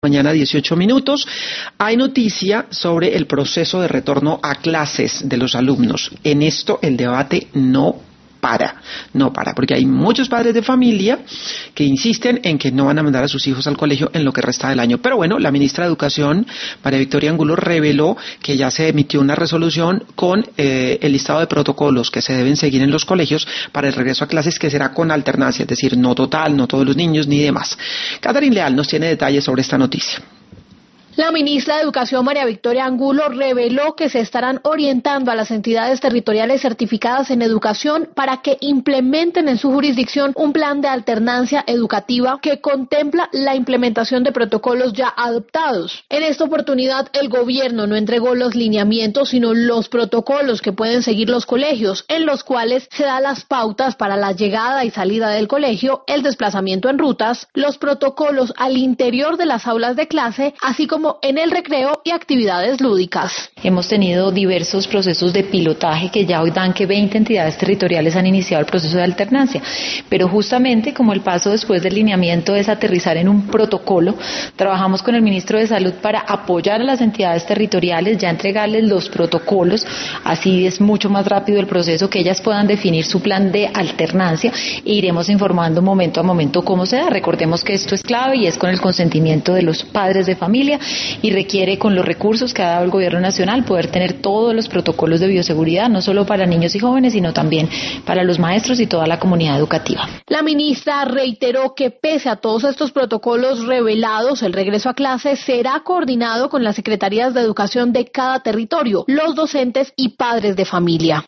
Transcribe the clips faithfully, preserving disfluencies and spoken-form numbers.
Mañana dieciocho minutos. Hay noticia sobre el proceso de retorno a clases de los alumnos. En esto el debate no para, no para, porque hay muchos padres de familia que insisten en que no van a mandar a sus hijos al colegio en lo que resta del año. Pero bueno, la ministra de Educación, María Victoria Angulo, reveló que ya se emitió una resolución con eh, el listado de protocolos que se deben seguir en los colegios para el regreso a clases, que será con alternancia, es decir, no total, no todos los niños ni demás. Catherine Leal nos tiene detalles sobre esta noticia. La ministra de Educación, María Victoria Angulo, reveló que se estarán orientando a las entidades territoriales certificadas en educación para que implementen en su jurisdicción un plan de alternancia educativa que contempla la implementación de protocolos ya adoptados. En esta oportunidad, el gobierno no entregó los lineamientos, sino los protocolos que pueden seguir los colegios, en los cuales se dan las pautas para la llegada y salida del colegio, el desplazamiento en rutas, los protocolos al interior de las aulas de clase, así como en el recreo y actividades lúdicas. Hemos tenido diversos procesos de pilotaje que ya hoy dan que veinte entidades territoriales han iniciado el proceso de alternancia, pero justamente como el paso después del lineamiento es aterrizar en un protocolo, trabajamos con el ministro de Salud para apoyar a las entidades territoriales, ya entregarles los protocolos, así es mucho más rápido el proceso, que ellas puedan definir su plan de alternancia e iremos informando momento a momento cómo se da. Recordemos que esto es clave y es con el consentimiento de los padres de familia y requiere, con los recursos que ha dado el gobierno nacional, poder tener todos los protocolos de bioseguridad, no solo para niños y jóvenes, sino también para los maestros y toda la comunidad educativa. La ministra reiteró que pese a todos estos protocolos revelados, el regreso a clases será coordinado con las secretarías de educación de cada territorio, los docentes y padres de familia.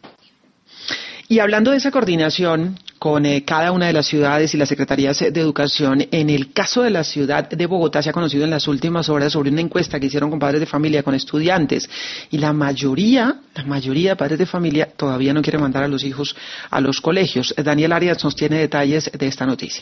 Y hablando de esa coordinación con eh, cada una de las ciudades y las secretarías de educación, en el caso de la ciudad de Bogotá se ha conocido en las últimas horas sobre una encuesta que hicieron con padres de familia, con estudiantes, y la mayoría, la mayoría de padres de familia todavía no quiere mandar a los hijos a los colegios. Daniel Arias nos tiene detalles de esta noticia.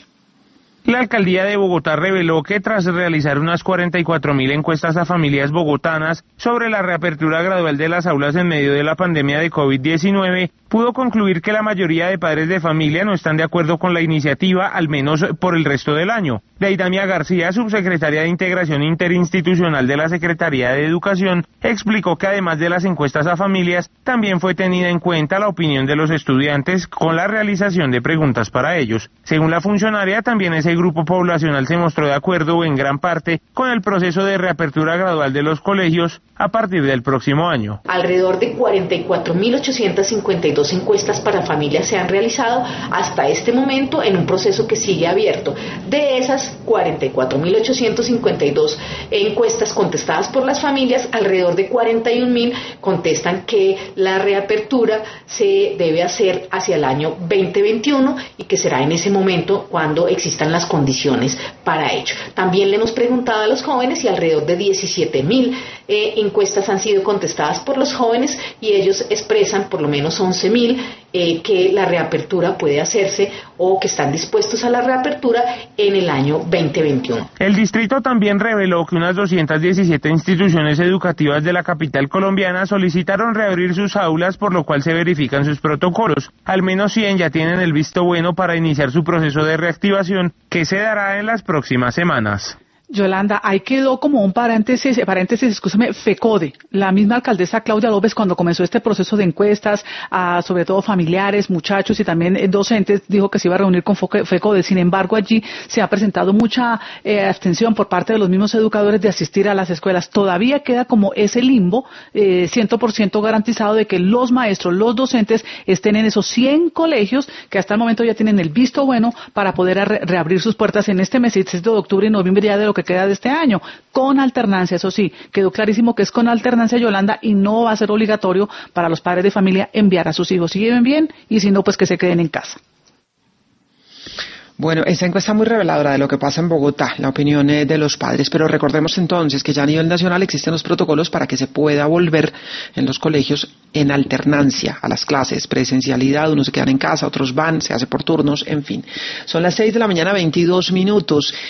La alcaldía de Bogotá reveló que tras realizar unas cuarenta y cuatro mil encuestas a familias bogotanas sobre la reapertura gradual de las aulas en medio de la pandemia de COVID diecinueve, pudo concluir que la mayoría de padres de familia no están de acuerdo con la iniciativa, al menos por el resto del año. Deidamia García, subsecretaria de Integración Interinstitucional de la Secretaría de Educación, explicó que además de las encuestas a familias, también fue tenida en cuenta la opinión de los estudiantes con la realización de preguntas para ellos. Según la funcionaria, también ese grupo poblacional se mostró de acuerdo en gran parte con el proceso de reapertura gradual de los colegios a partir del próximo año. Alrededor de cuarenta y cuatro mil ochocientas cincuenta y dos encuestas para familias se han realizado hasta este momento en un proceso que sigue abierto. De esas cuarenta y cuatro mil ochocientas cincuenta y dos encuestas contestadas por las familias, alrededor de cuarenta y un mil contestan que la reapertura se debe hacer hacia el año veinte veintiuno y que será en ese momento cuando existan las condiciones para ello. También le hemos preguntado a los jóvenes y alrededor de diecisiete mil eh, encuestas han sido contestadas por los jóvenes y ellos expresan, por lo menos once mil, eh, que la reapertura puede hacerse o que están dispuestos a la reapertura en el año veinte veintiuno. El distrito también reveló que unas doscientas diecisiete instituciones educativas de la capital colombiana solicitaron reabrir sus aulas, por lo cual se verifican sus protocolos. Al menos cien ya tienen el visto bueno para iniciar su proceso de reactivación, que se dará en las próximas semanas. Yolanda, ahí quedó como un paréntesis, paréntesis, escúchame, FECODE. La misma alcaldesa Claudia López, cuando comenzó este proceso de encuestas, a, sobre todo familiares, muchachos y también eh, docentes, dijo que se iba a reunir con FECODE. Sin embargo, allí se ha presentado mucha eh, abstención por parte de los mismos educadores de asistir a las escuelas. Todavía queda como ese limbo, eh, cien por ciento garantizado de que los maestros, los docentes, estén en esos cien colegios que hasta el momento ya tienen el visto bueno para poder re reabrir sus puertas en este mes, de octubre y noviembre, ya de lo que queda de este año, con alternancia. Eso sí, quedó clarísimo que es con alternancia, Yolanda, y no va a ser obligatorio para los padres de familia enviar a sus hijos. Si lleven bien, y si no, pues que se queden en casa. Bueno, esta encuesta es muy reveladora de lo que pasa en Bogotá, la opinión eh, de los padres, pero recordemos entonces que ya a nivel nacional existen los protocolos para que se pueda volver en los colegios en alternancia a las clases, presencialidad, unos se quedan en casa, otros van, se hace por turnos, en fin. Son las seis de la mañana, veintidós minutos.